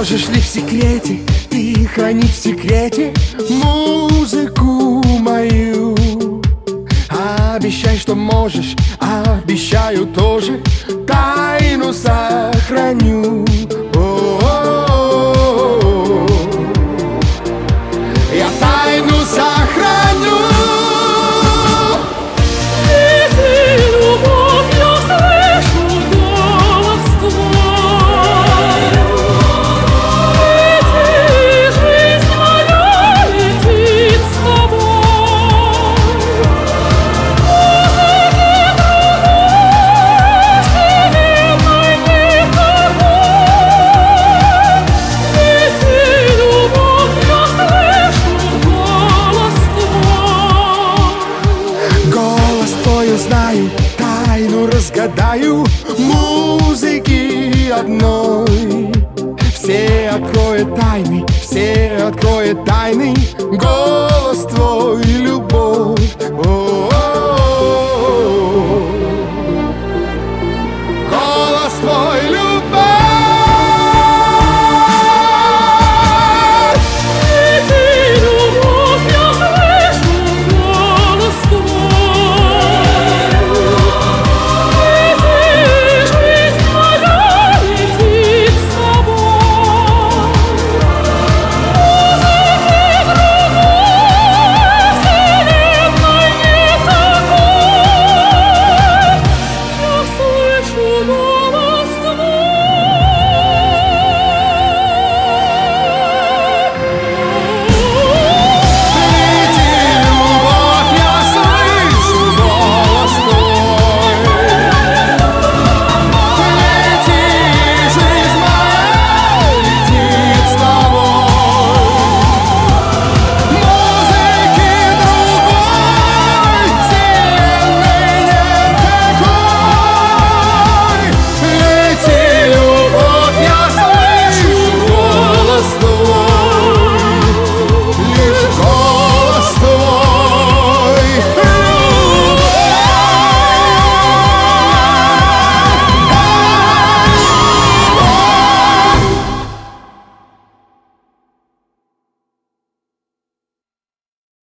Можешь ли в секрете ты хранить в секрете музыку мою? Обещай, что можешь, обещаю тоже, тайну сохраню. О-о-о-о-о. Я тайну сохраню. Знаю, тайну разгадаю музыки одной. Все откроют тайны, все откроют тайны, голос твой, любовь.